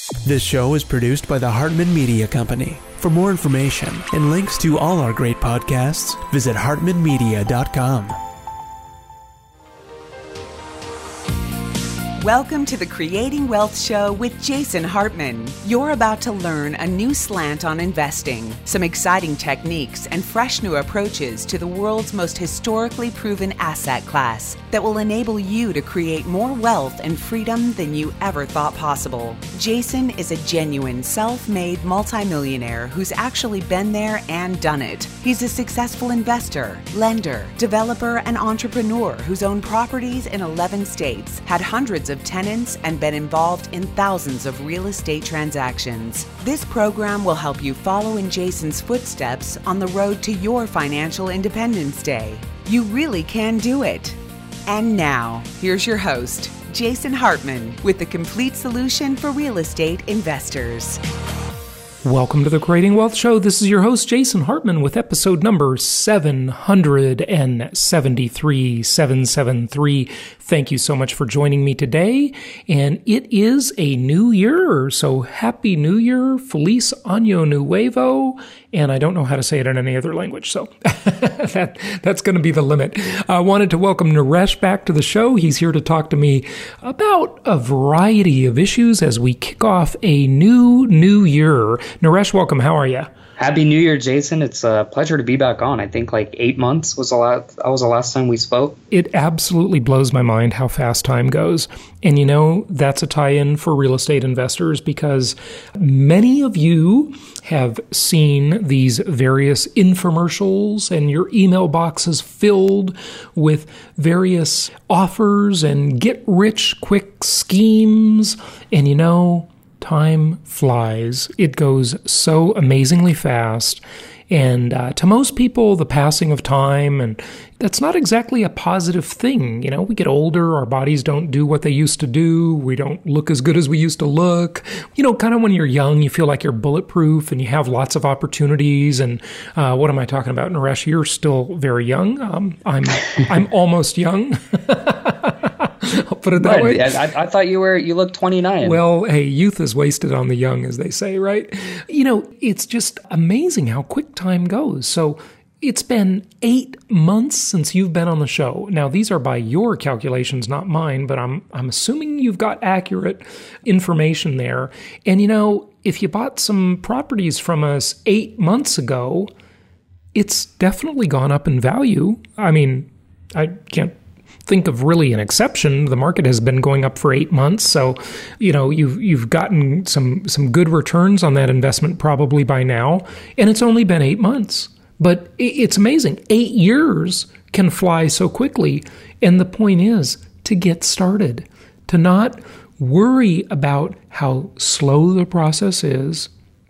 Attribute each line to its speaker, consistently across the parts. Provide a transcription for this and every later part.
Speaker 1: This show is produced by the Hartman Media Company. For more information and links to all our great podcasts, visit hartmanmedia.com.
Speaker 2: Welcome to the Creating Wealth Show with Jason Hartman. You're about to learn a new slant on investing, some exciting techniques, and fresh new approaches to the world's most historically proven asset class that will enable you to create more wealth and freedom than you ever thought possible. Jason is a genuine self-made multimillionaire who's actually been there and done it. He's a successful investor, lender, developer, and entrepreneur who's owned properties in 11 states, had hundreds of tenants, and been involved in thousands of real estate transactions. This program will help you follow in Jason's footsteps on the road to your financial independence day. You really can do it. And now, here's your host, Jason Hartman, with the complete solution for real estate investors.
Speaker 3: Welcome to the Creating Wealth Show. This is your host, Jason Hartman, with episode number 773. Thank you so much for joining me today. And it is a new year, so Happy New Year, Feliz Año Nuevo. And I don't know how to say it in any other language, so that's going to be the limit. I wanted to welcome Naresh back to the show. He's here to talk to me about a variety of issues as we kick off a new year. Naresh, welcome. How are you?
Speaker 4: Happy New Year, Jason. It's a pleasure to be back on. I think like 8 months was the last time we spoke.
Speaker 3: It absolutely blows my mind how fast time goes. And you know, that's a tie-in for real estate investors because many of you have seen these various infomercials and your email boxes filled with various offers and get-rich-quick schemes. And you know, time flies. It goes so amazingly fast. And to most people, the passing of time, and that's not exactly a positive thing. You know, we get older, our bodies don't do what they used to do. We don't look as good as we used to look. You know, kind of when you're young, you feel like you're bulletproof and you have lots of opportunities. And what am I talking about, Naresh? You're still very young. I'm almost young. I'll put it that way.
Speaker 4: I thought you looked 29.
Speaker 3: Well, hey, youth is wasted on the young, as they say, right? You know, it's just amazing how quick time goes. So it's been 8 months since you've been on the show. Now, these are by your calculations, not mine, but I'm assuming you've got accurate information there. And you know, if you bought some properties from us 8 months ago, it's definitely gone up in value. I mean, I can't think of really an exception. The market has been going up for 8 months. So, you know, you've gotten some good returns on that investment probably by now. And it's only been 8 months. But it's amazing. 8 years can fly so quickly. And the point is to get started, to not worry about how slow the process is.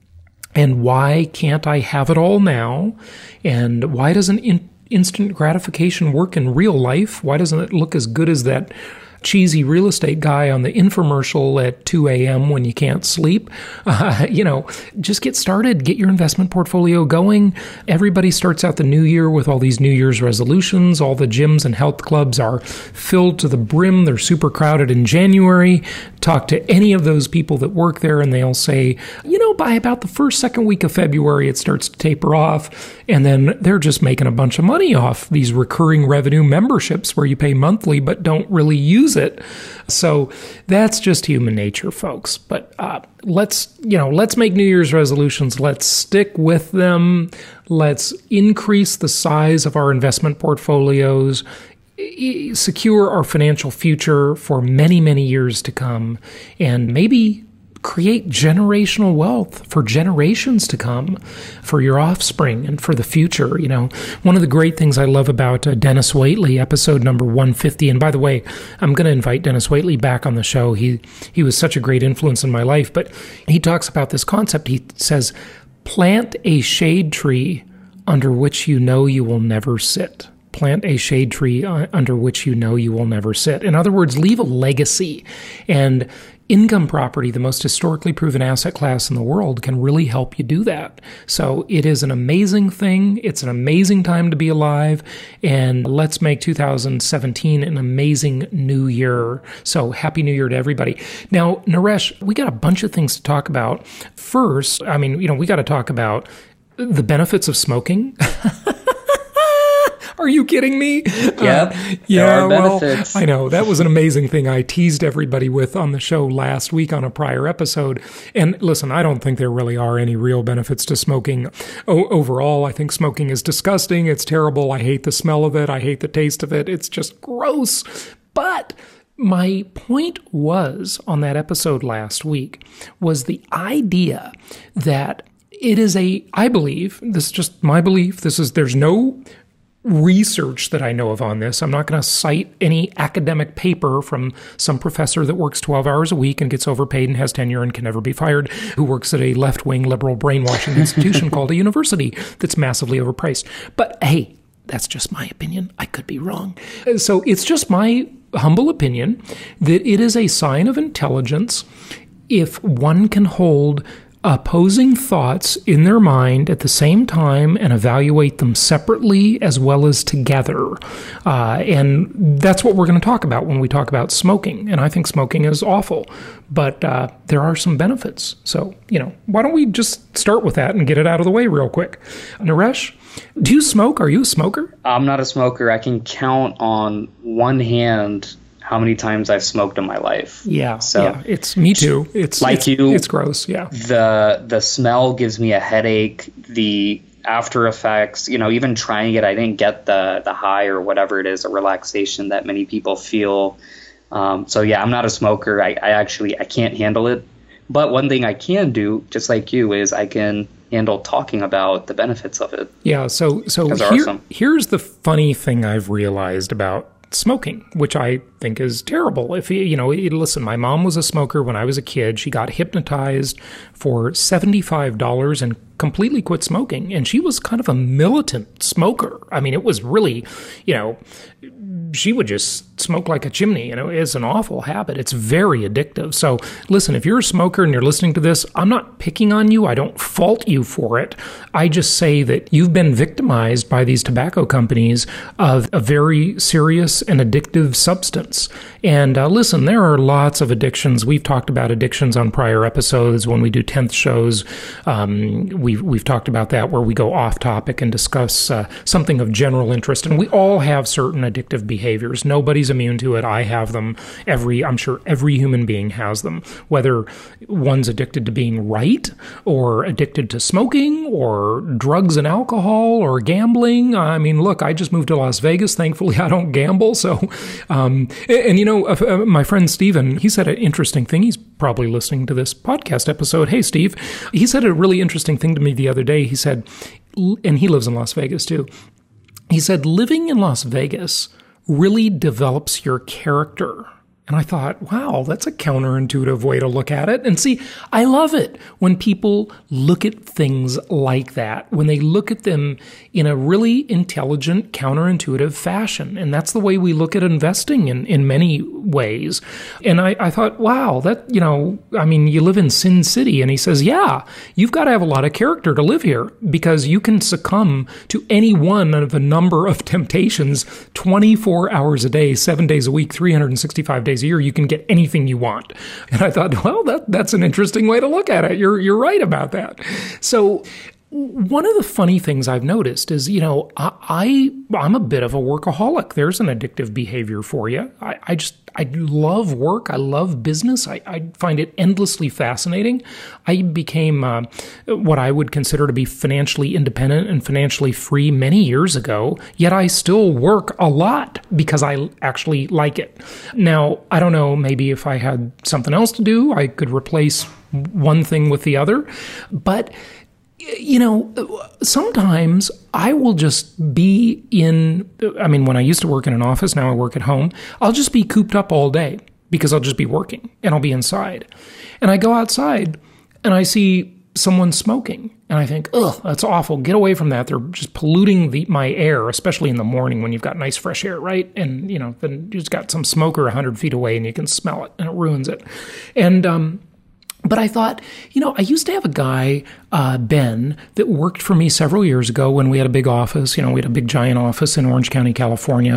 Speaker 3: And why can't I have it all now? And why doesn't instant gratification work in real life? Why doesn't it look as good as that cheesy real estate guy on the infomercial at 2 a.m. when you can't sleep? You know, just get started, get your investment portfolio going. Everybody starts out the new year with all these New Year's resolutions. All the gyms and health clubs are filled to the brim. They're super crowded in January. Talk to any of those people that work there and they'll say, you know, by about the second week of February, it starts to taper off. And then they're just making a bunch of money off these recurring revenue memberships where you pay monthly but don't really use it. So that's just human nature, folks. But let's make New Year's resolutions. Let's stick with them. Let's increase the size of our investment portfolios, secure our financial future for many, many years to come, and maybe create generational wealth for generations to come, for your offspring and for the future. You know, one of the great things I love about Dennis Waitley, episode number 150, and by the way, I'm going to invite Dennis Waitley back on the show. He was such a great influence in my life, but he talks about this concept. He says, plant a shade tree under which you know you will never sit. Plant a shade tree under which you know you will never sit. In other words, leave a legacy. And income property, the most historically proven asset class in the world, can really help you do that. So it is an amazing thing. It's an amazing time to be alive. And let's make 2017 an amazing new year. So happy new year to everybody. Now, Naresh, we got a bunch of things to talk about. First, we got to talk about the benefits of smoking. Are you kidding me?
Speaker 4: Yep. There are benefits.
Speaker 3: I know. That was an amazing thing I teased everybody with on the show last week on a prior episode. And listen, I don't think there really are any real benefits to smoking. Overall, I think smoking is disgusting. It's terrible. I hate the smell of it. I hate the taste of it. It's just gross. But my point was, on that episode last week, was the idea that it is I believe, this is just my belief, there's no research that I know of on this. I'm not going to cite any academic paper from some professor that works 12 hours a week and gets overpaid and has tenure and can never be fired, who works at a left-wing liberal brainwashing institution called a university that's massively overpriced. But hey, that's just my opinion. I could be wrong. So it's just my humble opinion that it is a sign of intelligence if one can hold opposing thoughts in their mind at the same time and evaluate them separately as well as together. And that's what we're going to talk about when we talk about smoking. And I think smoking is awful, but there are some benefits. So, why don't we just start with that and get it out of the way real quick. Naresh, do you smoke? Are you a smoker?
Speaker 4: I'm not a smoker. I can count on one hand how many times I've smoked in my life.
Speaker 3: Yeah.
Speaker 4: So
Speaker 3: yeah, it's me too. It's gross. Yeah.
Speaker 4: The smell gives me a headache. The after effects, even trying it, I didn't get the high or whatever it is, a relaxation that many people feel. So yeah, I'm not a smoker. I can't handle it. But one thing I can do, just like you, is I can handle talking about the benefits of it.
Speaker 3: Yeah. So here's the funny thing I've realized about smoking, which I think is terrible. If listen, my mom was a smoker when I was a kid. She got hypnotized for $75 and completely quit smoking. And she was kind of a militant smoker. I mean, it was really, she would just smoke like a chimney. It's an awful habit. It's very addictive. So listen, if you're a smoker and you're listening to this, I'm not picking on you. I don't fault you for it. I just say that you've been victimized by these tobacco companies of a very serious and addictive substance. And listen, there are lots of addictions. We've talked about addictions on prior episodes when we do 10th shows. We've talked about that where we go off topic and discuss something of general interest. And we all have certain addictive behaviors. Nobody's immune to it. I have them. I'm sure every human being has them, whether one's addicted to being right or addicted to smoking or drugs and alcohol or gambling. I mean, look, I just moved to Las Vegas. Thankfully, I don't gamble. So, my friend Steven, he said an interesting thing. He's probably listening to this podcast episode. Hey, Steve. He said a really interesting thing to me the other day. He said, and he lives in Las Vegas too. He said, living in Las Vegas really develops your character. And I thought, wow, that's a counterintuitive way to look at it. And see, I love it when people look at things like that, when they look at them in a really intelligent, counterintuitive fashion. And that's the way we look at investing in many ways. And I thought, wow, you live in Sin City. And he says, yeah, you've got to have a lot of character to live here because you can succumb to any one of a number of temptations 24 hours a day, 7 days a week, 365 days a year. You can get anything you want. And I thought, well, that's an interesting way to look at it. You're right about that. So one of the funny things I've noticed is, I'm a bit of a workaholic. There's an addictive behavior for you. I love work. I love business. I find it endlessly fascinating. I became what I would consider to be financially independent and financially free many years ago, yet I still work a lot because I actually like it. Now, I don't know, maybe if I had something else to do, I could replace one thing with the other, but sometimes I will just be when I used to work in an office, now I work at home, I'll just be cooped up all day because I'll just be working and I'll be inside. And I go outside and I see someone smoking. And I think, ugh, that's awful. Get away from that. They're just polluting my air, especially in the morning when you've got nice fresh air, right? And, then you just got some smoker 100 feet away and you can smell it and it ruins it. And, but I thought, I used to have a guy, Ben, that worked for me several years ago when we had a big office. We had a big giant office in Orange County, California,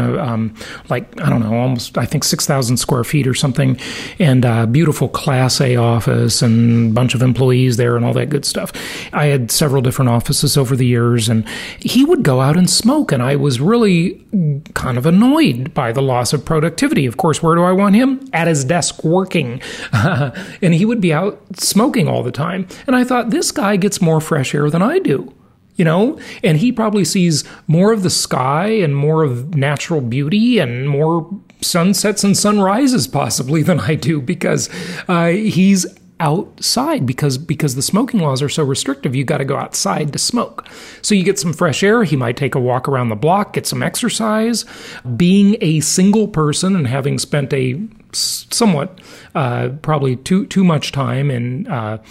Speaker 3: almost, I think 6,000 square feet or something, and a beautiful Class A office and a bunch of employees there and all that good stuff. I had several different offices over the years, and he would go out and smoke, and I was really kind of annoyed by the loss of productivity. Of course, where do I want him? At his desk working. And he would be out smoking all the time. And I thought, this guy gets more fresh air than I do, and he probably sees more of the sky and more of natural beauty and more sunsets and sunrises possibly than I do, because he's outside, because the smoking laws are so restrictive. You got to go outside to smoke. So you get some fresh air. He might take a walk around the block, get some exercise. Being a single person and having spent a somewhat probably too much time in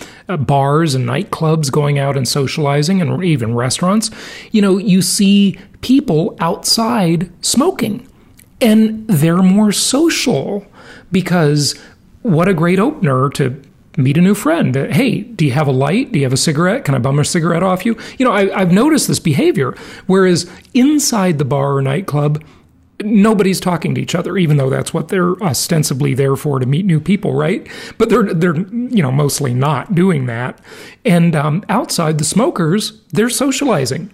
Speaker 3: bars and nightclubs, going out and socializing, and even restaurants, you see people outside smoking, and they're more social, because what a great opener to meet a new friend. Hey, do you have a light? Do you have a cigarette? Can I bum a cigarette off you? I've noticed this behavior, whereas inside the bar or nightclub, nobody's talking to each other, even though that's what they're ostensibly there for, to meet new people, right? But they're mostly not doing that. And outside, the smokers, they're socializing.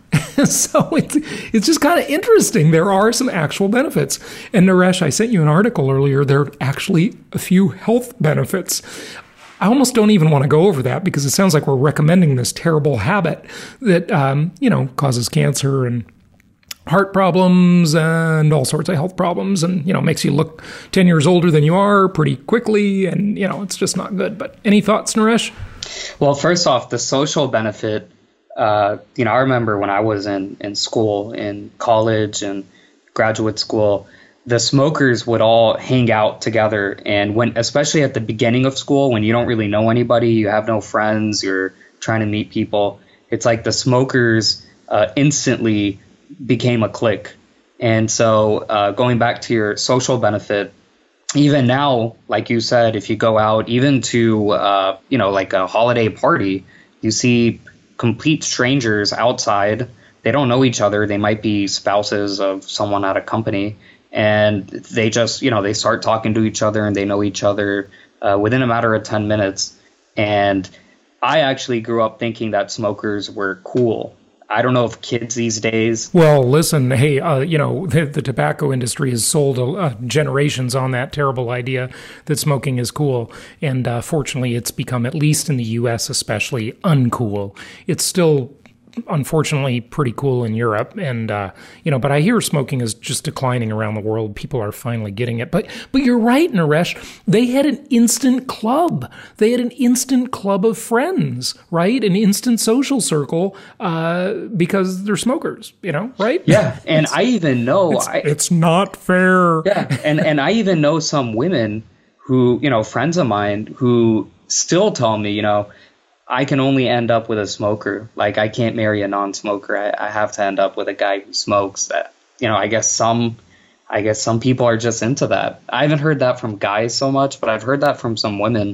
Speaker 3: So it's just kind of interesting. There are some actual benefits. And Naresh, I sent you an article earlier. There are actually a few health benefits. I almost don't even want to go over that, because it sounds like we're recommending this terrible habit that, causes cancer and heart problems and all sorts of health problems, and, makes you look 10 years older than you are pretty quickly. And, it's just not good. But any thoughts, Naresh?
Speaker 4: Well, first off, the social benefit, I remember when I was in school, in college and graduate school, the smokers would all hang out together. And especially at the beginning of school, when you don't really know anybody, you have no friends, you're trying to meet people, it's like the smokers instantly became a clique. And so going back to your social benefit, even now, like you said, if you go out even to, like a holiday party, you see complete strangers outside. They don't know each other. They might be spouses of someone at a company. And they just, they start talking to each other, and they know each other within a matter of 10 minutes. And I actually grew up thinking that smokers were cool. I don't know if kids these days.
Speaker 3: Well, listen, hey, the tobacco industry has sold generations on that terrible idea that smoking is cool. And fortunately, it's become, at least in the U.S. especially, uncool. It's still, unfortunately, pretty cool in Europe. And, but I hear smoking is just declining around the world. People are finally getting it. But you're right, Naresh. They had an instant club. They had an instant club of friends, right? An instant social circle because they're smokers, right?
Speaker 4: Yeah. And I even know...
Speaker 3: It's not fair.
Speaker 4: Yeah. And I even know some women who, friends of mine who still tell me, I can only end up with a smoker. Like, I can't marry a non-smoker. I have to end up with a guy who smokes. That, I guess some people are just into that. I haven't heard that from guys so much, but I've heard that from some women.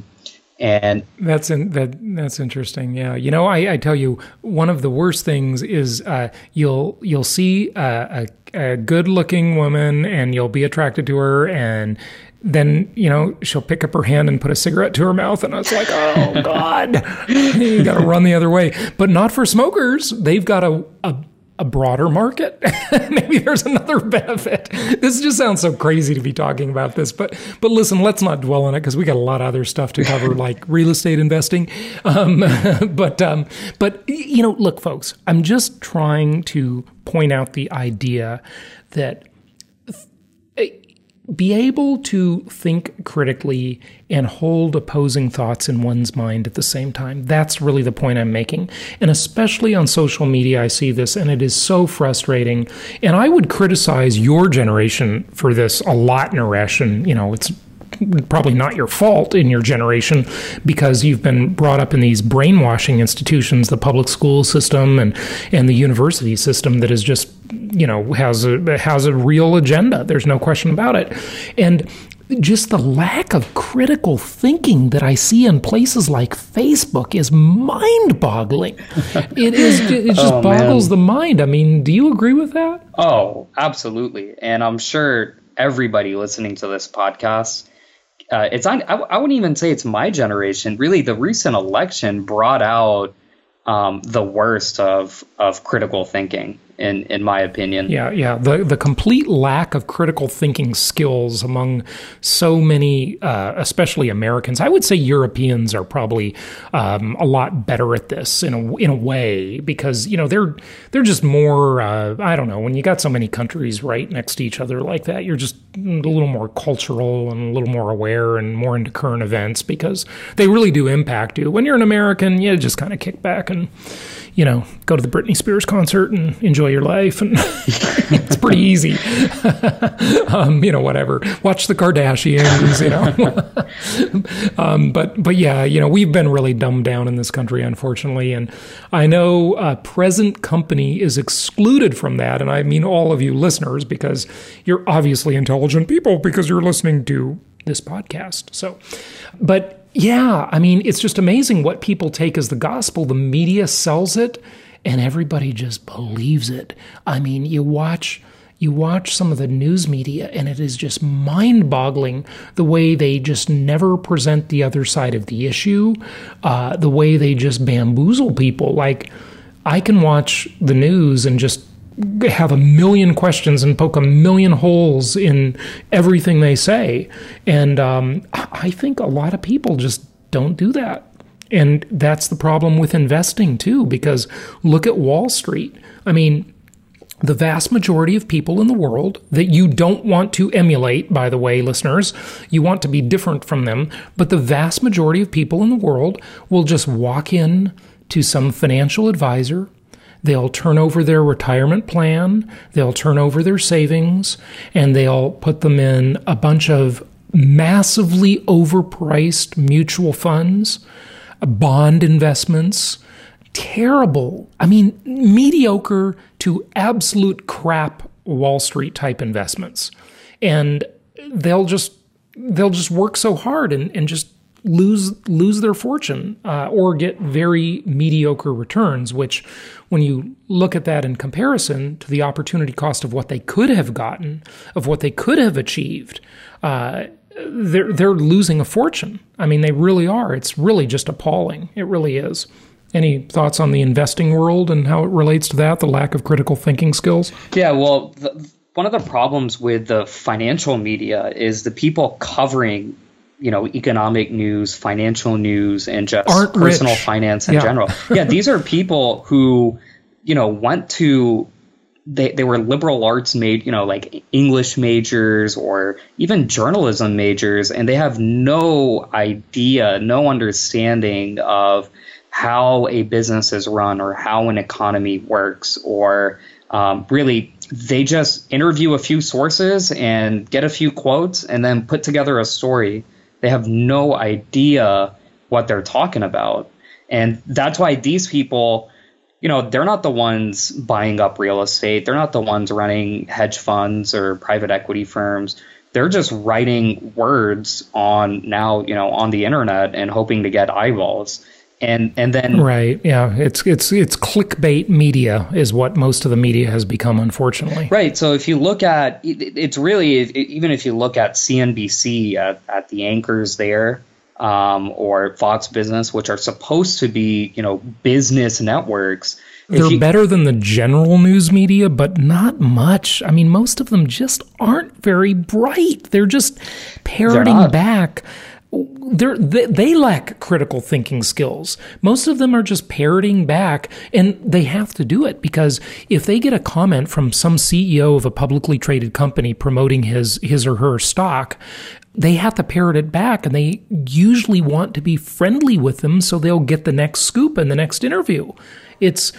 Speaker 4: And
Speaker 3: that's interesting. Yeah. I tell you, one of the worst things is you'll see a good-looking woman, and you'll be attracted to her, and then, she'll pick up her hand and put a cigarette to her mouth, and it's like, oh, God, you got to run the other way. But not for smokers. They've got a broader market. Maybe there's another benefit. This just sounds so crazy to be talking about this, but listen, let's not dwell on it, because we got a lot of other stuff to cover, like real estate investing. But look, folks, I'm just trying to point out the idea that be able to think critically and hold opposing thoughts in one's mind at the same time. That's really the point I'm making. And especially on social media, I see this, and it is so frustrating. And I would criticize your generation for this a lot, Naresh. And, it's probably not your fault in your generation because you've been brought up in these brainwashing institutions, the public school system and the university system that is just, has a real agenda. There's no question about it. And just the lack of critical thinking that I see in places like Facebook is mind-boggling. It just boggles the mind. I mean, do you agree with that?
Speaker 4: Oh, absolutely. And I'm sure everybody listening to this podcast, I wouldn't even say it's my generation. Really, the recent election brought out the worst of critical thinking, in my opinion.
Speaker 3: Yeah. The complete lack of critical thinking skills among so many, especially Americans. I would say Europeans are probably a lot better at this in a way because they're just more. I don't know. When you got so many countries right next to each other like that, you're just a little more cultural and a little more aware and more into current events because they really do impact you. When you're an American, you just kind of kick back and go to the Britney Spears concert and enjoy your life. And it's pretty easy. Whatever. Watch the Kardashians, But yeah, we've been really dumbed down in this country, unfortunately. And I know present company is excluded from that. And I mean all of you listeners, because you're obviously intelligent people because you're listening to this podcast. So, but yeah, I mean, it's just amazing what people take as the gospel. The media sells it, and everybody just believes it. I mean, you watch some of the news media, and it is just mind-boggling the way they just never present the other side of the issue, the way they just bamboozle people. Like, I can watch the news and just have a million questions and poke a million holes in everything they say. And I think a lot of people just don't do that. And that's the problem with investing too, because look at Wall Street. I mean, the vast majority of people in the world that you don't want to emulate, by the way, listeners, you want to be different from them, but the vast majority of people in the world will just walk in to some financial advisor. They'll turn over their retirement plan, they'll turn over their savings, and they'll put them in a bunch of massively overpriced mutual funds, bond investments, terrible, mediocre to absolute crap Wall Street type investments. And they'll just work so hard and just lose their fortune or get very mediocre returns, which when you look at that in comparison to the opportunity cost of what they could have gotten, of what they could have achieved, they're losing a fortune. I mean, they really are. It's really just appalling. It really is. Any thoughts on the investing world and how it relates to that, the lack of critical thinking skills?
Speaker 4: Yeah, well, one of the problems with the financial media is the people covering economic news, financial news, and just personal
Speaker 3: rich.
Speaker 4: Finance in general. Yeah, these are people who, went to, they were liberal arts like English majors or even journalism majors, and they have no idea, no understanding of how a business is run or how an economy works, or really they just interview a few sources and get a few quotes and then put together a story. They have no idea what they're talking about. And that's why these people, they're not the ones buying up real estate. They're not the ones running hedge funds or private equity firms. They're just writing words on the internet and hoping to get eyeballs. And then
Speaker 3: right, yeah, it's clickbait media is what most of the media has become, unfortunately.
Speaker 4: Right. So if you look at it's really, even if you look at CNBC at the anchors there, or Fox Business, which are supposed to be business networks,
Speaker 3: they're better than the general news media, but not much. I mean, most of them just aren't very bright. They're just parroting back. They lack critical thinking skills. Most of them are just parroting back, and they have to do it because if they get a comment from some CEO of a publicly traded company promoting his or her stock, they have to parrot it back, and they usually want to be friendly with them so they'll get the next scoop in the next interview.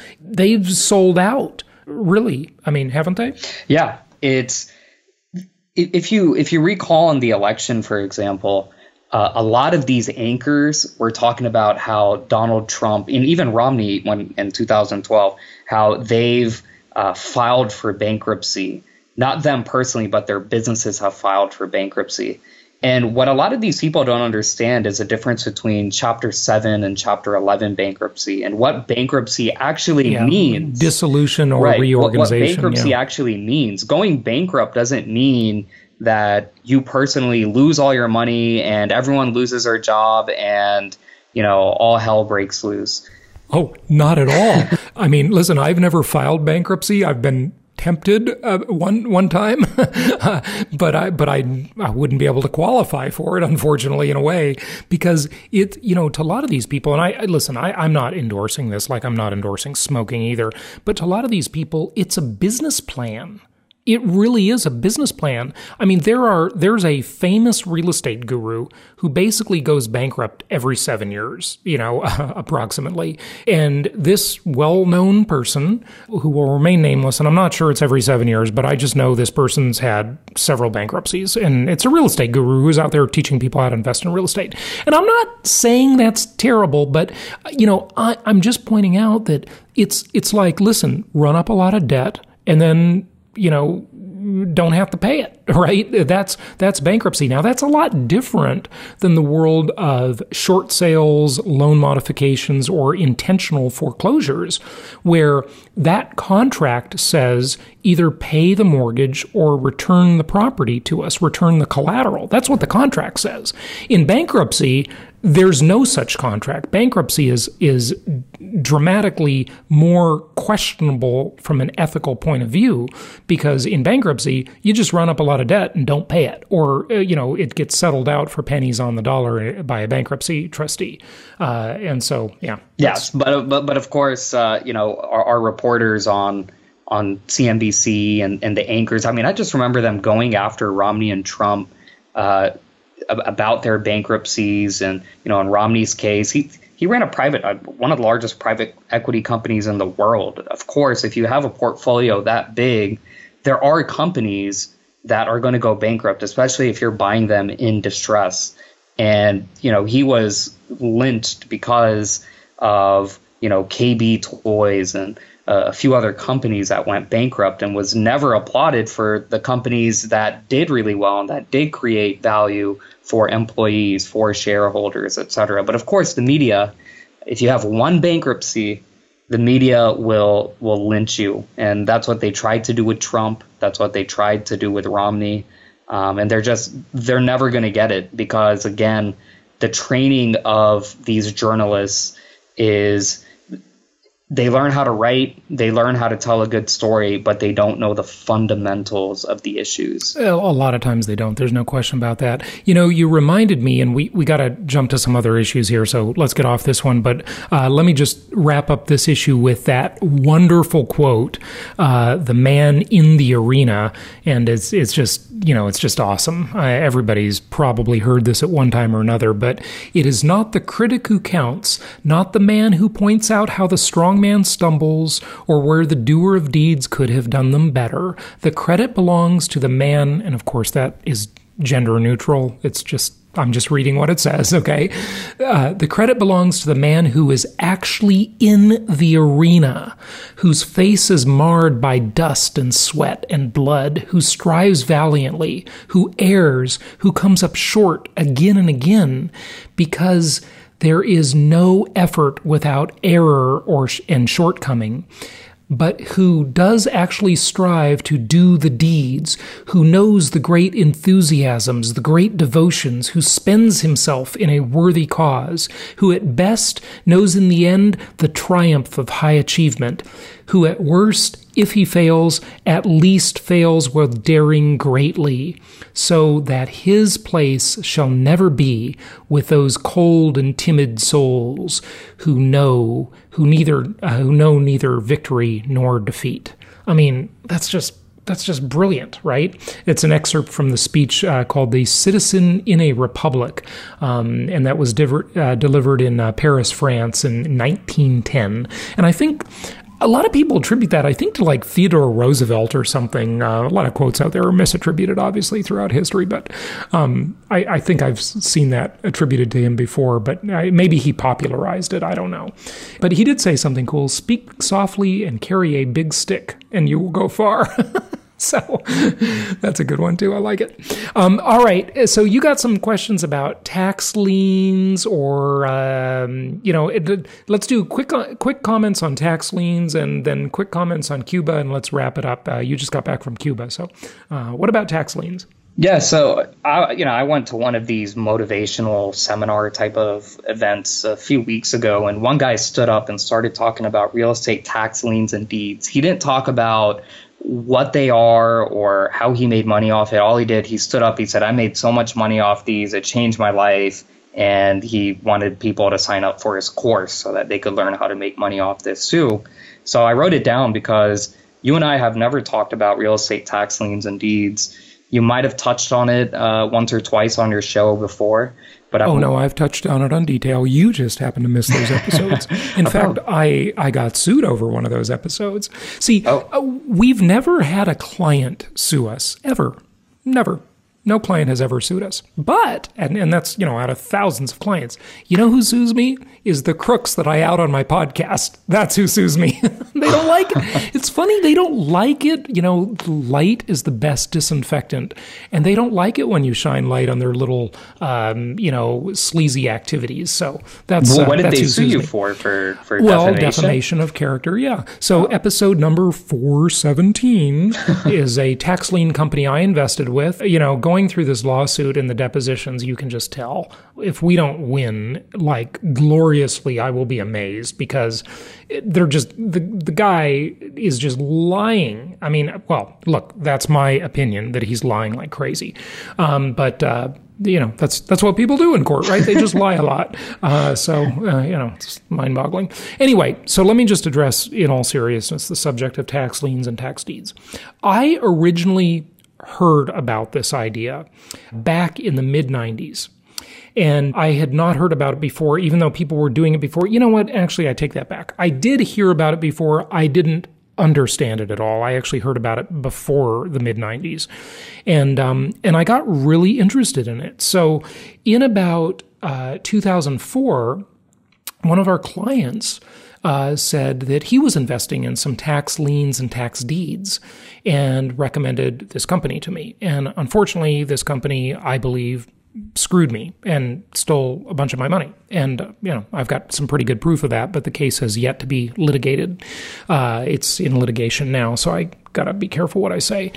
Speaker 3: They've sold out, really. I mean, haven't they?
Speaker 4: Yeah, if you recall in the election, for example, a lot of these anchors were talking about how Donald Trump and even Romney in 2012, how they've filed for bankruptcy. Not them personally, but their businesses have filed for bankruptcy. And what a lot of these people don't understand is the difference between Chapter 7 and Chapter 11 bankruptcy and what bankruptcy actually means.
Speaker 3: Dissolution or reorganization.
Speaker 4: What bankruptcy actually means. Going bankrupt doesn't mean that you personally lose all your money and everyone loses their job and, all hell breaks loose.
Speaker 3: Oh, not at all. I mean, listen, I've never filed bankruptcy. I've been tempted one time, but I wouldn't be able to qualify for it, unfortunately, in a way, because it, to a lot of these people, and I'm not endorsing this, like I'm not endorsing smoking either, but to a lot of these people, it's a business plan. It really is a business plan. I mean, there's a famous real estate guru who basically goes bankrupt every 7 years, approximately. And this well-known person who will remain nameless, and I'm not sure it's every 7 years, but I just know this person's had several bankruptcies. And it's a real estate guru who's out there teaching people how to invest in real estate. And I'm not saying that's terrible, but, I'm just pointing out that it's like, listen, run up a lot of debt and then don't have to pay it, right? That's bankruptcy. Now, that's a lot different than the world of short sales, loan modifications, or intentional foreclosures, where that contract says either pay the mortgage or return the property to us, return the collateral. That's what the contract says. In bankruptcy, there's no such contract. Bankruptcy is dramatically more questionable from an ethical point of view, because in bankruptcy, you just run up a lot of debt and don't pay it, or it gets settled out for pennies on the dollar by a bankruptcy trustee. And so, yeah.
Speaker 4: Yes, but of course, our reporters on CNBC and the anchors. I mean, I just remember them going after Romney and Trump about their bankruptcies, and in Romney's case, he ran one of the largest private equity companies in the world. Of course, if you have a portfolio that big, there are companies that are going to go bankrupt, especially if you're buying them in distress. And he was lynched because of KB Toys and a few other companies that went bankrupt, and was never applauded for the companies that did really well and that did create value for employees, for shareholders, et cetera. But of course, the media, if you have one bankruptcy, the media will lynch you. And that's what they tried to do with Trump. That's what they tried to do with Romney. And they're never going to get it, because, again, the training of these journalists is they learn how to write, they learn how to tell a good story, but they don't know the fundamentals of the issues.
Speaker 3: A lot of times they don't. There's no question about that. You reminded me, and we got to jump to some other issues here, so let's get off this one. But let me just wrap up this issue with that wonderful quote, the man in the arena. And it's just awesome. Everybody's probably heard this at one time or another, but it is not the critic who counts, not the man who points out how the strong man stumbles or where the doer of deeds could have done them better. The credit belongs to the man, and of course that is gender neutral. I'm just reading what it says, okay? The credit belongs to the man who is actually in the arena, whose face is marred by dust and sweat and blood, who strives valiantly, who errs, who comes up short again and again, because there is no effort without error and shortcoming, but who does actually strive to do the deeds, who knows the great enthusiasms, the great devotions, who spends himself in a worthy cause, who at best knows in the end the triumph of high achievement, who at worst, if he fails, at least fails with daring greatly, so that his place shall never be with those cold and timid souls who know neither victory nor defeat. I mean, that's just brilliant, right? It's an excerpt from the speech called "The Citizen in a Republic," and that was delivered in Paris, France in 1910. And I think A lot of people attribute that, I think, to like Theodore Roosevelt or something. A lot of quotes out there are misattributed, obviously, throughout history. But I think I've seen that attributed to him before. But maybe he popularized it. I don't know. But he did say something cool. Speak softly and carry a big stick, and you will go far. So that's a good one, too. I like it. All right. So you got some questions about tax liens or, let's do quick comments on tax liens and then quick comments on Cuba, and let's wrap it up. You just got back from Cuba. So what about tax liens?
Speaker 4: Yeah, so I went to one of these motivational seminar type of events a few weeks ago, and one guy stood up and started talking about real estate tax liens and deeds. He didn't talk about what they are or how he made money off it. All he did, he stood up, he said, I made so much money off these, it changed my life. And he wanted people to sign up for his course so that they could learn how to make money off this too. So I wrote it down because you and I have never talked about real estate tax liens and deeds. You might have touched on it once or twice on your show before. But
Speaker 3: no, I've touched on it on detail. You just happened to miss those episodes. In fact, I got sued over one of those episodes. See, we've never had a client sue us, ever. Never. No client has ever sued us. But, and that's, out of thousands of clients, you know who sues me? Is the crooks that I out on my podcast. That's who sues me. They don't like it. It's funny, they don't like it. Light is the best disinfectant. And they don't like it when you shine light on their little, sleazy activities. So that's
Speaker 4: what did
Speaker 3: that's
Speaker 4: they
Speaker 3: who
Speaker 4: sue you
Speaker 3: me.
Speaker 4: for
Speaker 3: Well,
Speaker 4: defamation
Speaker 3: of character, yeah. So episode number 417 is a tax lien company I invested with. Going through this lawsuit and the depositions, you can just tell if we don't win, like gloriously, I will be amazed because they're just, the guy is just lying. I mean, well, look, that's my opinion that he's lying like crazy. But that's what people do in court, right? They just lie a lot. It's mind-boggling. Anyway, so let me just address in all seriousness the subject of tax liens and tax deeds. I originally heard about this idea back in the mid-90s. And I had not heard about it before, even though people were doing it before. You know what? Actually, I take that back. I did hear about it before. I didn't understand it at all. I actually heard about it before the mid-90s. And I got really interested in it. So in about 2004, one of our clients said that he was investing in some tax liens and tax deeds and recommended this company to me. And unfortunately, this company, I believe, screwed me and stole a bunch of my money. And, I've got some pretty good proof of that, but the case has yet to be litigated. It's in litigation now, so I got to be careful what I say.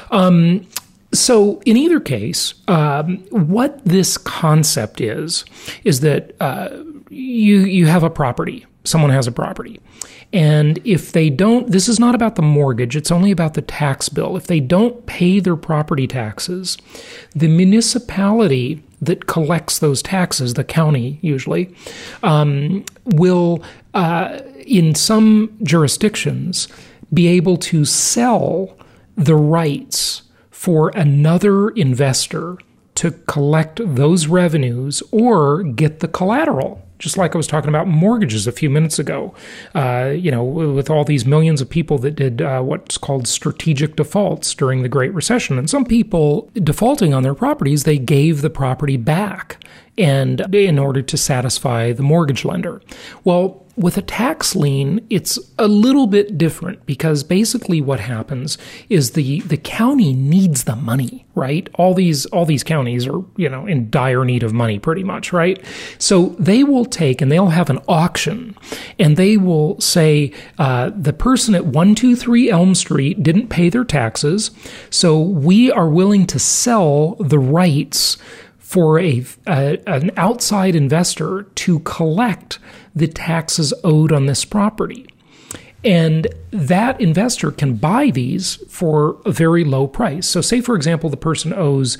Speaker 3: So in either case, what this concept is that you have a property. Someone has a property. And if they don't, this is not about the mortgage, it's only about the tax bill. If they don't pay their property taxes, the municipality that collects those taxes, the county usually, will, in some jurisdictions, be able to sell the rights for another investor to collect those revenues or get the collateral. Just like I was talking about mortgages a few minutes ago, with all these millions of people that did what's called strategic defaults during the Great Recession. And some people defaulting on their properties, they gave the property back and in order to satisfy the mortgage lender. Well, with a tax lien, it's a little bit different because basically what happens is the county needs the money, right? All these counties are, in dire need of money pretty much, right? So they will take and they'll have an auction and they will say, the person at 123 Elm Street didn't pay their taxes, so we are willing to sell the rights for an outside investor to collect the taxes owed on this property. And that investor can buy these for a very low price. So say, for example, the person owes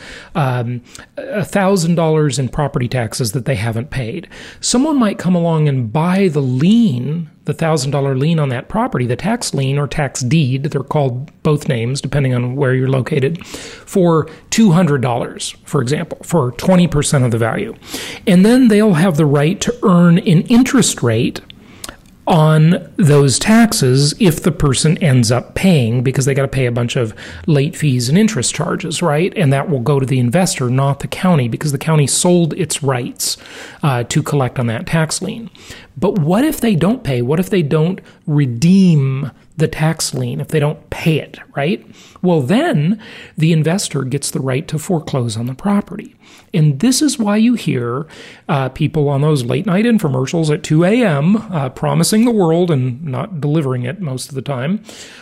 Speaker 3: $1,000 in property taxes that they haven't paid. Someone might come along and buy the lien, the $1,000 lien on that property, the tax lien or tax deed, they're called both names depending on where you're located, for $200, for example, for 20% of the value. And then they'll have the right to earn an interest rate on those taxes if the person ends up paying, because they got to pay a bunch of late fees and interest charges, right? And that will go to the investor, not the county, because the county sold its rights to collect on that tax lien. But what if they don't pay? What if they don't redeem the tax lien, if they don't pay it, right? Well, then the investor gets the right to foreclose on the property. And this is why you hear people on those late night infomercials at 2 a.m. Promising the world and not delivering it most of the time,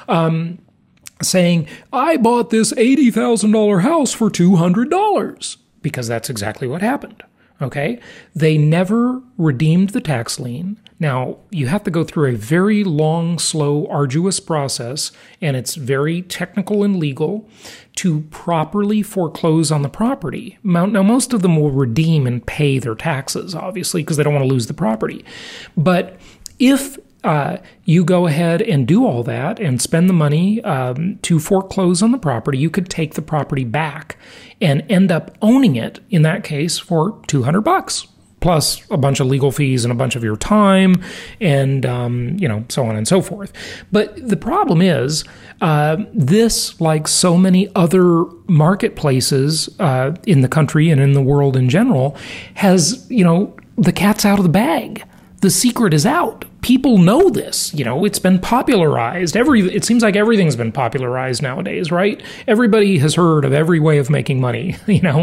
Speaker 3: saying, I bought this $80,000 house for $200, because that's exactly what happened. Okay? They never redeemed the tax lien. Now, you have to go through a very long, slow, arduous process, and it's very technical and legal to properly foreclose on the property. Now, most of them will redeem and pay their taxes, obviously, because they don't want to lose the property. But if you go ahead and do all that and spend the money to foreclose on the property, you could take the property back and end up owning it, in that case, for $200. Plus a bunch of legal fees and a bunch of your time and, so on and so forth. But the problem is this, like so many other marketplaces in the country and in the world in general, has, the cat's out of the bag. The secret is out. People know this. It's been popularized. It seems like everything's been popularized nowadays, right? Everybody has heard of every way of making money,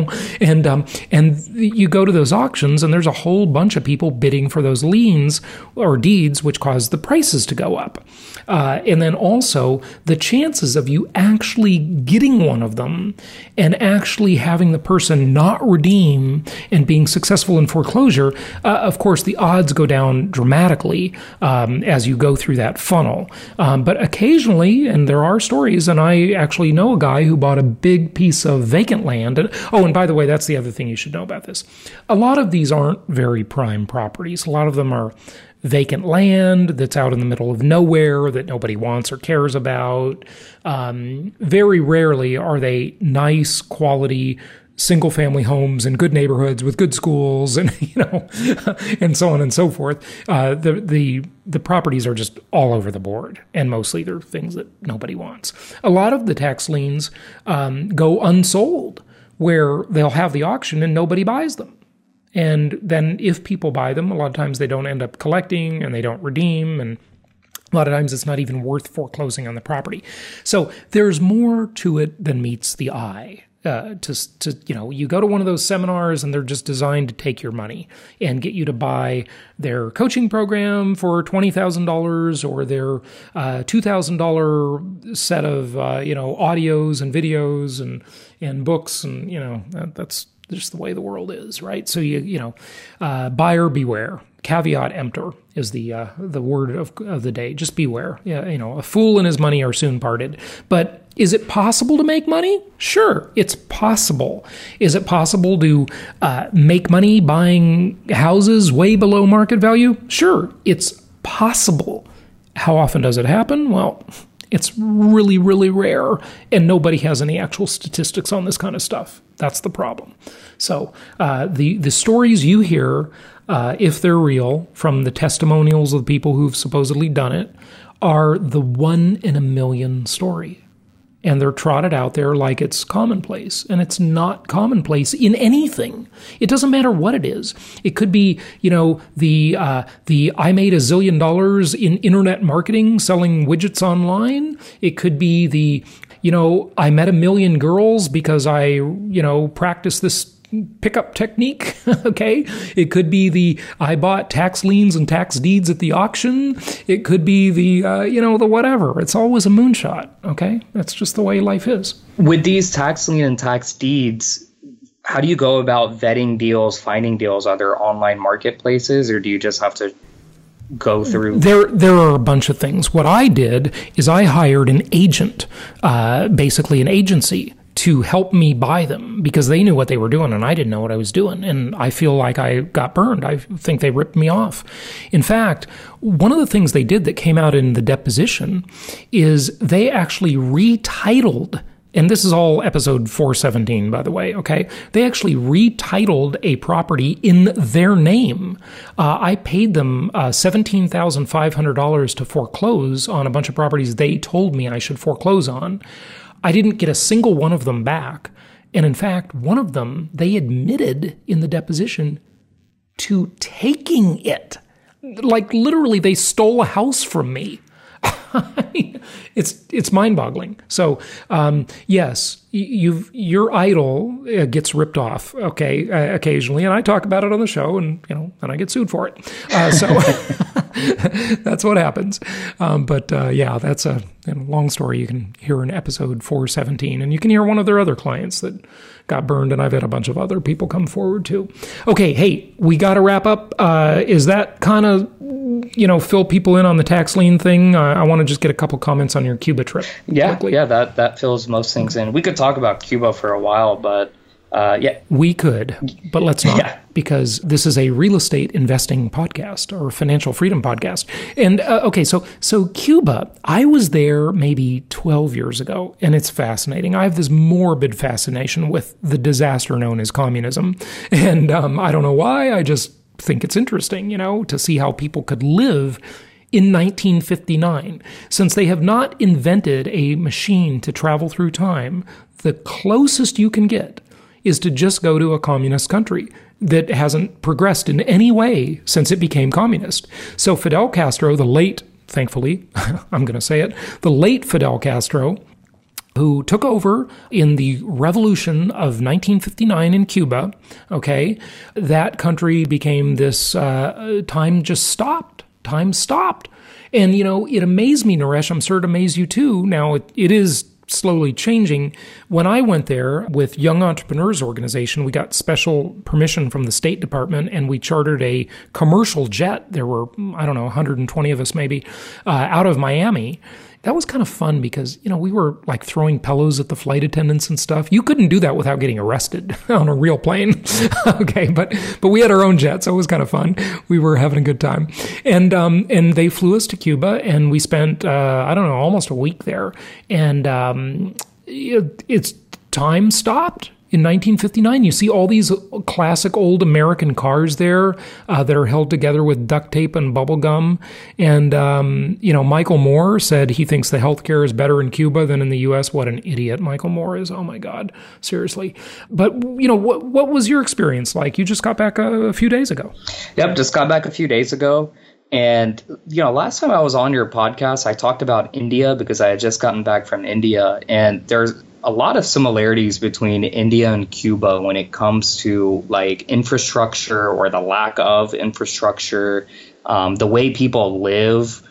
Speaker 3: and you go to those auctions and there's a whole bunch of people bidding for those liens or deeds, which cause the prices to go up. And then also the chances of you actually getting one of them and actually having the person not redeem and being successful in foreclosure, of course, the odds go down dramatically as you go through that funnel. But occasionally, and there are stories, and I actually know a guy who bought a big piece of vacant land. And by the way, that's the other thing you should know about this. A lot of these aren't very prime properties. A lot of them are vacant land that's out in the middle of nowhere that nobody wants or cares about. Very rarely are they nice, quality, single-family homes in good neighborhoods with good schools, and and so on and so forth. The properties are just all over the board, and mostly they're things that nobody wants. A lot of the tax liens go unsold, where they'll have the auction and nobody buys them. And then if people buy them, a lot of times they don't end up collecting and they don't redeem, and a lot of times it's not even worth foreclosing on the property. So there's more to it than meets the eye. You go to one of those seminars and they're just designed to take your money and get you to buy their coaching program for $20,000 or their $2,000 set of audios and videos and books, and that's just the way the world is, right? So buyer beware. Caveat emptor is the word of the day. Just beware. A fool and his money are soon parted. But is it possible to make money? Sure, it's possible. Is it possible to make money buying houses way below market value? Sure, it's possible. How often does it happen? Well, it's really, really rare, and nobody has any actual statistics on this kind of stuff. That's the problem. So the stories you hear, if they're real, from the testimonials of the people who've supposedly done it, are the 1 in a million story. And they're trotted out there like it's commonplace. And it's not commonplace in anything. It doesn't matter what it is. It could be, the I made $1 zillion in internet marketing selling widgets online. It could be the, I met 1 million girls because I, practiced this pickup technique, okay? It could be the I bought tax liens and tax deeds at the auction. It could be the, the whatever. It's always a moonshot, okay? That's just the way life is.
Speaker 4: With these tax lien and tax deeds, how do you go about vetting deals, finding deals? Are there online marketplaces, or do you just have to go through?
Speaker 3: There are a bunch of things. What I did is I hired an agent, basically an agency, to help me buy them, because they knew what they were doing and I didn't know what I was doing. And I feel like I got burned. I think they ripped me off. In fact, one of the things they did that came out in the deposition is they actually retitled and this is all episode 417, by the way, okay? They actually retitled a property in their name. I paid them $17,500 to foreclose on a bunch of properties they told me I should foreclose on. I didn't get a single one of them back. And in fact, one of them, they admitted in the deposition to taking it. Like literally, they stole a house from me. It's mind-boggling. So yes, your idol gets ripped off, okay, occasionally, and I talk about it on the show, and and I get sued for it. So that's what happens. But that's a long story. You can hear in episode 417, and you can hear one of their other clients that got burned, and I've had a bunch of other people come forward too. Okay, hey, we got to wrap up. Is that kind of fill people in on the tax lien thing? I want to just get a couple comments on your Cuba trip. Quickly.
Speaker 4: That fills most things in. We could talk about Cuba for a while, but
Speaker 3: we could, but let's not, because this is a real estate investing podcast or financial freedom podcast. And so Cuba, I was there maybe 12 years ago, and it's fascinating. I have this morbid fascination with the disaster known as communism, and I don't know why. I just think it's interesting, to see how people could live in 1959. Since they have not invented a machine to travel through time, the closest you can get is to just go to a communist country that hasn't progressed in any way since it became communist. So Fidel Castro, the late, thankfully, I'm going to say it, the late Fidel Castro, who took over in the revolution of 1959 in Cuba, okay, that country became this, time just stopped. Time stopped. And, it amazed me, Naresh. I'm sure it amazed you too. Now, it is slowly changing. When I went there with Young Entrepreneurs Organization, we got special permission from the State Department, and we chartered a commercial jet. There were, 120 of us maybe, out of Miami. That was kind of fun because, we were like throwing pillows at the flight attendants and stuff. You couldn't do that without getting arrested on a real plane. Okay. But we had our own jet, so it was kind of fun. We were having a good time. And they flew us to Cuba, and we spent, almost a week there. And, it's time stopped. In 1959, you see all these classic old American cars there that are held together with duct tape and bubble gum. And, Michael Moore said he thinks the healthcare is better in Cuba than in the U.S. What an idiot Michael Moore is. Oh, my God. Seriously. But, what was your experience like? You just got back a few days ago.
Speaker 4: Yep, just got back a few days ago. And, last time I was on your podcast, I talked about India because I had just gotten back from India. And there's a lot of similarities between India and Cuba when it comes to like infrastructure or the lack of infrastructure, the way people live,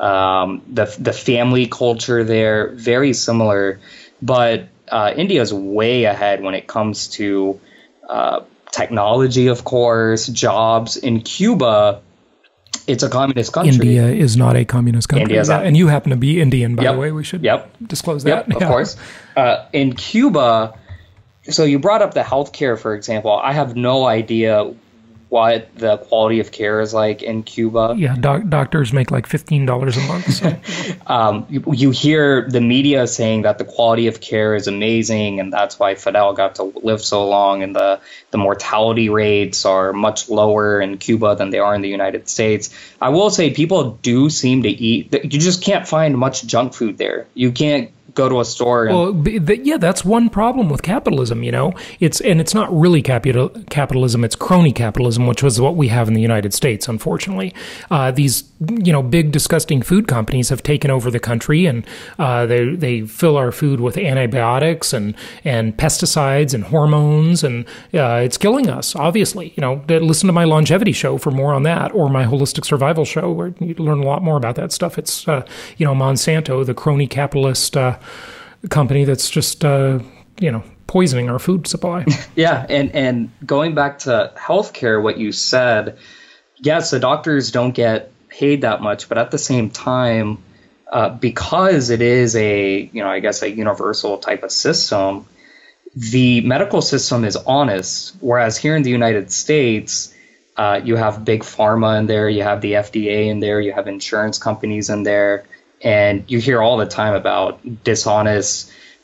Speaker 4: the family culture there, very similar. But India is way ahead when it comes to technology, of course, jobs. In Cuba, it's a communist country.
Speaker 3: India is not a communist country. And you happen to be Indian, by the way. We should disclose that.
Speaker 4: Of course. In Cuba, so you brought up the healthcare, for example. I have no idea what the quality of care is like in Cuba.
Speaker 3: Yeah, doctors make like $15 a month. So.
Speaker 4: You hear the media saying that the quality of care is amazing, and that's why Fidel got to live so long, and the mortality rates are much lower in Cuba than they are in the United States. I will say people do seem to eat. You just can't find much junk food there. You can't go to a store.
Speaker 3: That's one problem with capitalism. It's not really capitalism. It's crony capitalism, which was what we have in the United States. Unfortunately, these big disgusting food companies have taken over the country, and they fill our food with antibiotics and pesticides and hormones, and it's killing us. Obviously, listen to my longevity show for more on that, or my holistic survival show, where you learn a lot more about that stuff. It's Monsanto, the crony capitalist company that's just poisoning our food supply.
Speaker 4: Yeah, and going back to healthcare, what you said, yes, the doctors don't get paid that much, but at the same time, because it is a universal type of system, the medical system is honest. Whereas here in the United States, you have big pharma in there, you have the FDA in there, you have insurance companies in there, and you hear all the time about dishonest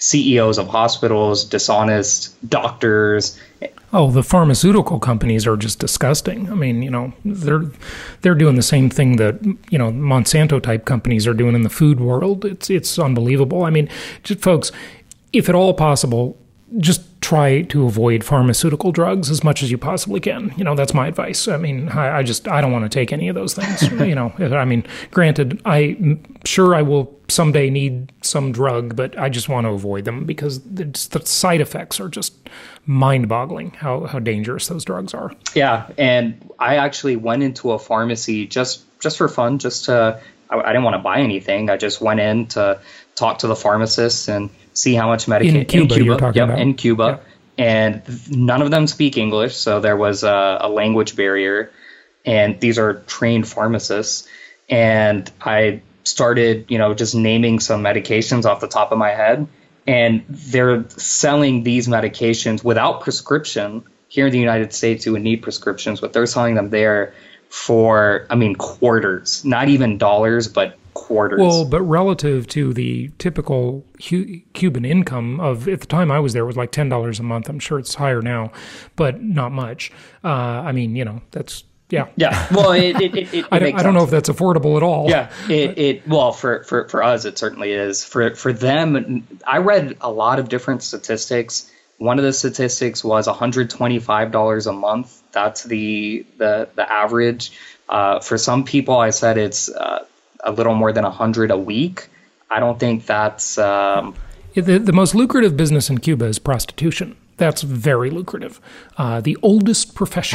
Speaker 4: CEOs of hospitals, dishonest doctors.
Speaker 3: Oh, the pharmaceutical companies are just disgusting. I mean, they're doing the same thing that, Monsanto type companies are doing in the food world. It's unbelievable. I mean, just folks, if at all possible, just try to avoid pharmaceutical drugs as much as you possibly can. That's my advice. I mean, I don't want to take any of those things. I mean, granted, I'm sure I will someday need some drug, but I just want to avoid them because the side effects are just mind-boggling how dangerous those drugs are.
Speaker 4: Yeah, and I actually went into a pharmacy just for fun, I didn't want to buy anything. I just went in to talk to the pharmacist and see how much medication
Speaker 3: in Cuba you're talking about.
Speaker 4: In Cuba. Yeah. And none of them speak English, so there was a language barrier. And these are trained pharmacists. And I started, just naming some medications off the top of my head. And they're selling these medications without prescription. Here in the United States, you would need prescriptions, but they're selling them there for, quarters, not even dollars, but quarters.
Speaker 3: Well, but relative to the typical Cuban income of, at the time I was there, was like $10 a month. I'm sure it's higher now, but not much. That's, yeah.
Speaker 4: Yeah. Well, I
Speaker 3: don't know if that's affordable at all.
Speaker 4: Yeah. Well, for us, it certainly is. For them, I read a lot of different statistics. One of the statistics was $125 a month. That's the average. For some people, I said it's a little more than $100 a week. I don't think that's
Speaker 3: the most lucrative business in Cuba is prostitution. That's very lucrative. The oldest profession,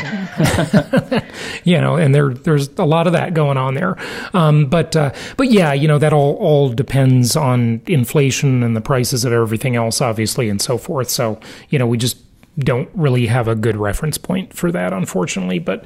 Speaker 3: and there's a lot of that going on there. But yeah, that all depends on inflation and the prices of everything else, obviously, and so forth. So, we just don't really have a good reference point for that, unfortunately. But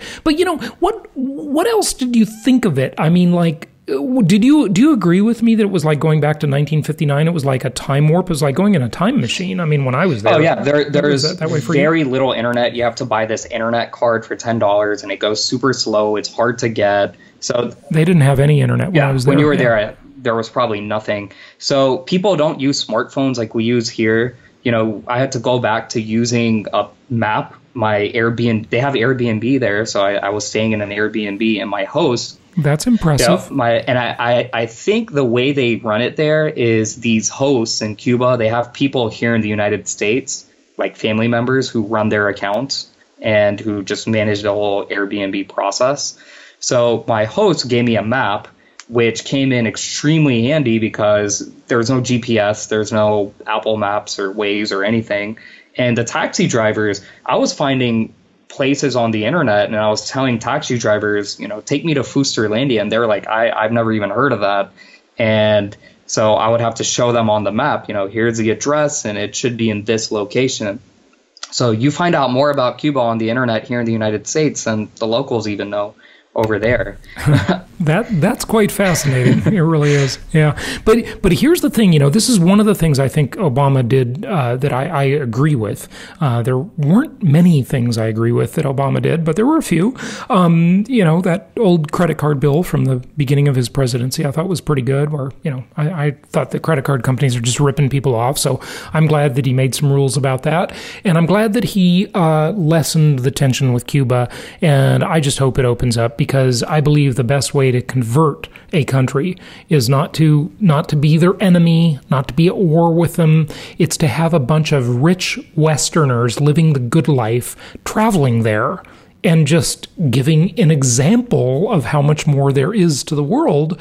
Speaker 3: what else did you think of it? I mean, like, do you agree with me that it was like going back to 1959? It was like a time warp. It was like going in a time machine. I mean, when I was there.
Speaker 4: Oh yeah, there's very little internet. You have to buy this internet card for $10, and it goes super slow. It's hard to get. So
Speaker 3: they didn't have any internet when I was there.
Speaker 4: When you were there, there was probably nothing. So people don't use smartphones like we use here. I had to go back to using a map. My Airbnb, they have Airbnb there, so I was staying in an Airbnb, and my host.
Speaker 3: That's impressive.
Speaker 4: I think the way they run it there is these hosts in Cuba, they have people here in the United States, like family members who run their accounts and who just manage the whole Airbnb process. So my host gave me a map, which came in extremely handy because there's no GPS, there's no Apple Maps or Waze or anything. And the taxi drivers, I was finding places on the internet, and I was telling taxi drivers, take me to Fusterlandia, and they're like, I've never even heard of that. And so I would have to show them on the map, here's the address, and it should be in this location. So you find out more about Cuba on the internet here in the United States than the locals even know over there.
Speaker 3: That's quite fascinating. It really is. Yeah. But here's the thing, this is one of the things I think Obama did that I agree with. There weren't many things I agree with that Obama did, but there were a few. That old credit card bill from the beginning of his presidency I thought was pretty good, where, I thought the credit card companies are just ripping people off. So I'm glad that he made some rules about that. And I'm glad that he lessened the tension with Cuba. And I just hope it opens up, because I believe the best way to convert a country is not to be their enemy, not to be at war with them. It's to have a bunch of rich Westerners living the good life, traveling there, and just giving an example of how much more there is to the world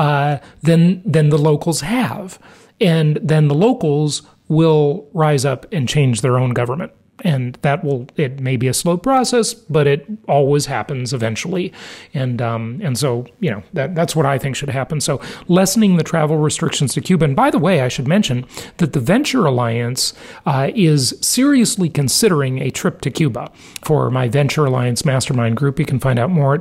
Speaker 3: than the locals have. And then the locals will rise up and change their own government. And it may be a slow process, but it always happens eventually. And so, that's what I think should happen. So lessening the travel restrictions to Cuba. And by the way, I should mention that the Venture Alliance is seriously considering a trip to Cuba for my Venture Alliance Mastermind group. You can find out more at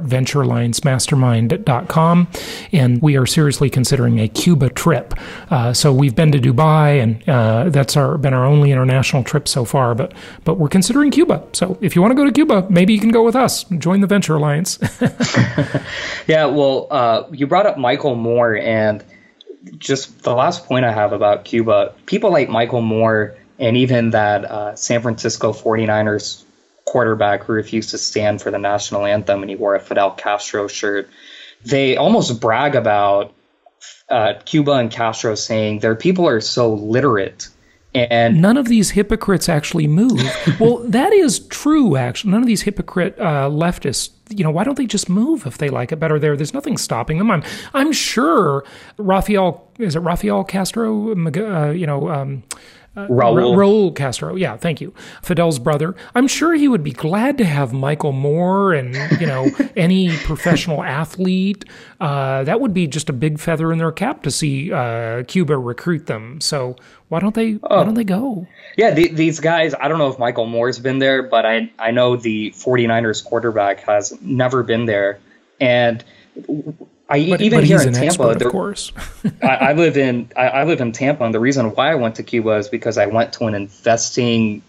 Speaker 3: venturealliancemastermind.com. And we are seriously considering a Cuba trip. So we've been to Dubai, and that's been our only international trip so far, but we're considering Cuba. So if you want to go to Cuba, maybe you can go with us. Join the Venture Alliance.
Speaker 4: Yeah, well, you brought up Michael Moore, and just the last point I have about Cuba, people like Michael Moore and even that San Francisco 49ers quarterback who refused to stand for the national anthem and he wore a Fidel Castro shirt, they almost brag about Cuba and Castro saying their people are so literate. And
Speaker 3: none of these hypocrites actually move. Well, that is true, actually. None of these hypocrite leftists, why don't they just move if they like it better there? There's nothing stopping them. I'm sure Rafael Castro, Raul Castro, yeah, thank you. Fidel's brother. I'm sure he would be glad to have Michael Moore and, any professional athlete. That would be just a big feather in their cap to see Cuba recruit them. So why don't they go?
Speaker 4: Yeah, these guys, I don't know if Michael Moore's been there, but I know the 49ers quarterback has never been there. And even here in Tampa,
Speaker 3: of course.
Speaker 4: I live in Tampa, and the reason why I went to Cuba is because I went to an investing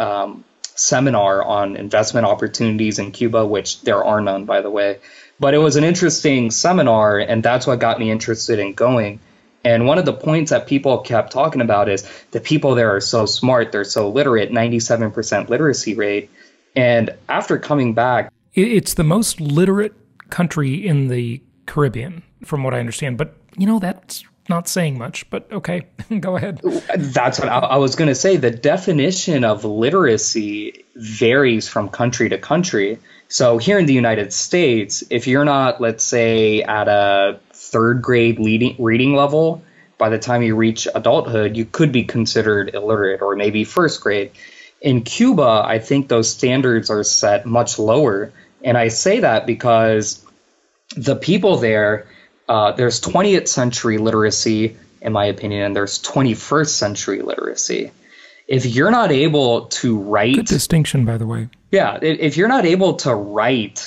Speaker 4: seminar on investment opportunities in Cuba, which there are none, by the way. But it was an interesting seminar, and that's what got me interested in going. And one of the points that people kept talking about is the people there are so smart, they're so literate, 97% literacy rate. And after coming back,
Speaker 3: it's the most literate country in the Caribbean, from what I understand. But, that's not saying much. But okay, go ahead.
Speaker 4: That's what I was going to say. The definition of literacy varies from country to country. So here in the United States, if you're not, let's say, at a third grade reading level, by the time you reach adulthood, you could be considered illiterate, or maybe first grade. In Cuba, I think those standards are set much lower. And I say that because the people there, there's 20th century literacy, in my opinion, and there's 21st century literacy. If you're not able to write...
Speaker 3: Good distinction, by the way.
Speaker 4: Yeah, if you're not able to write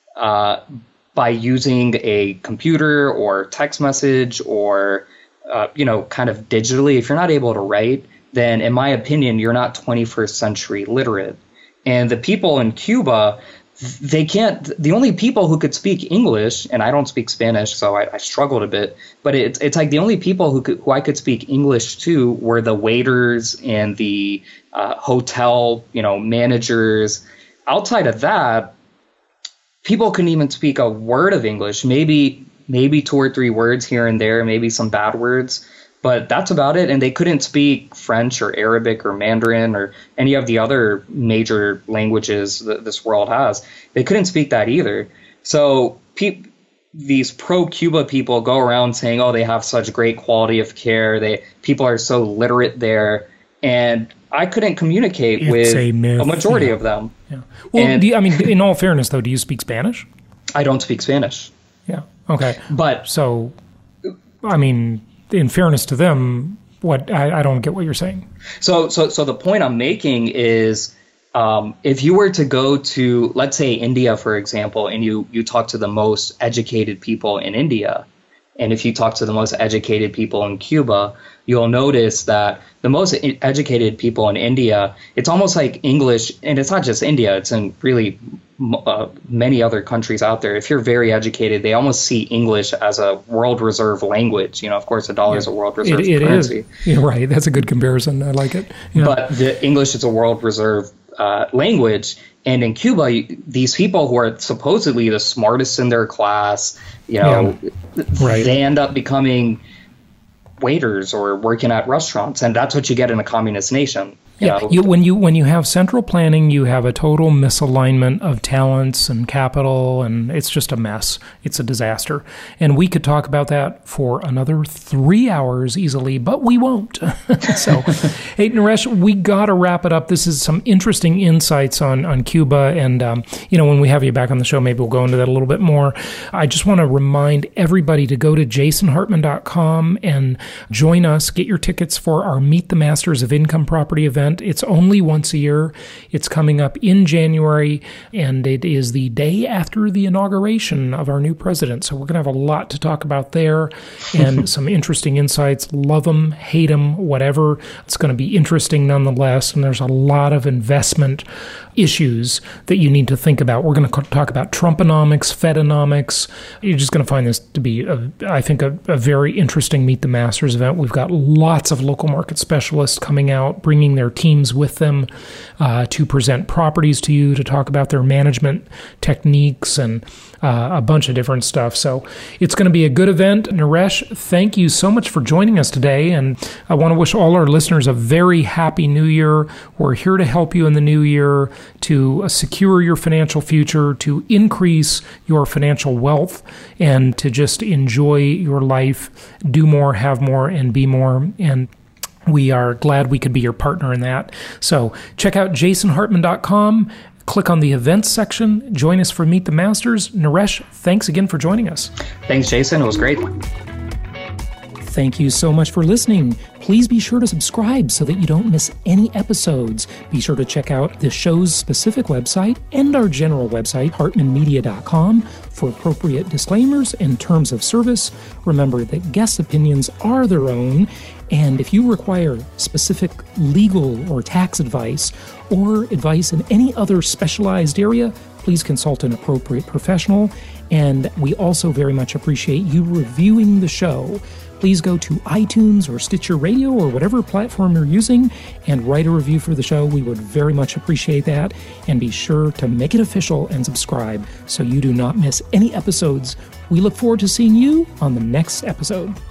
Speaker 4: by using a computer or text message or, kind of digitally, if you're not able to write, then in my opinion, you're not 21st century literate. And the people in Cuba... they can't. The only people who could speak English, and I don't speak Spanish, so I struggled a bit. But it's like the only people who I could speak English to were the waiters and the hotel, managers. Outside of that, people couldn't even speak a word of English. Maybe 2 or 3 words here and there, maybe some bad words. But that's about it. And they couldn't speak French or Arabic or Mandarin or any of the other major languages that this world has. They couldn't speak that either. So these pro-Cuba people go around saying, oh, they have such great quality of care. People are so literate there. And I couldn't communicate with a majority of them. Yeah.
Speaker 3: Well, in all fairness, though, do you speak Spanish?
Speaker 4: I don't speak Spanish.
Speaker 3: Yeah. Okay.
Speaker 4: But
Speaker 3: so, in fairness to them, I don't get what you're saying.
Speaker 4: So the point I'm making is, if you were to go to, let's say, India, for example, and you talk to the most educated people in India, and if you talk to the most educated people in Cuba, you'll notice that the most educated people in India, it's almost like English, and it's not just India, it's in really many other countries out there. If you're very educated, they almost see English as a world reserve language. Of course, the dollar is a world reserve currency.
Speaker 3: It is. Yeah, right. That's a good comparison. I like it. Yeah.
Speaker 4: But the English is a world reserve language. And in Cuba, these people who are supposedly the smartest in their class, they end up becoming waiters or working at restaurants, and that's what you get in a communist nation.
Speaker 3: When you have central planning, you have a total misalignment of talents and capital, and it's just a mess. It's a disaster. And we could talk about that for another 3 hours easily, but we won't. So, hey, Naresh, we got to wrap it up. This is some interesting insights on Cuba, and when we have you back on the show, maybe we'll go into that a little bit more. I just want to remind everybody to go to jasonhartman.com and join us. Get your tickets for our Meet the Masters of Income Property event. event. It's only once a year. It's coming up in January, and it is the day after the inauguration of our new president. So we're going to have a lot to talk about there and some interesting insights. Love them, hate them, whatever. It's going to be interesting nonetheless, and there's a lot of investment issues that you need to think about. We're going to talk about Trumponomics, Fedonomics. You're just going to find this to be, I think, a very interesting Meet the Masters event. We've got lots of local market specialists coming out, bringing their teams with them to present properties to you, to talk about their management techniques and a bunch of different stuff. So it's going to be a good event. Naresh, thank you so much for joining us today. And I want to wish all our listeners a very happy new year. We're here to help you in the new year to secure your financial future, to increase your financial wealth, and to just enjoy your life, do more, have more, and be more. And we are glad we could be your partner in that. So check out jasonhartman.com. Click on the events section. Join us for Meet the Masters. Naresh, thanks again for joining us.
Speaker 4: Thanks, Jason. It was great.
Speaker 3: Thank you so much for listening. Please be sure to subscribe so that you don't miss any episodes. Be sure to check out the show's specific website and our general website, hartmanmedia.com, for appropriate disclaimers and terms of service. Remember that guest opinions are their own, and if you require specific legal or tax advice or advice in any other specialized area, please consult an appropriate professional. And we also very much appreciate you reviewing the show. Please go to iTunes or Stitcher Radio or whatever platform you're using and write a review for the show. We would very much appreciate that. And be sure to make it official and subscribe so you do not miss any episodes. We look forward to seeing you on the next episode.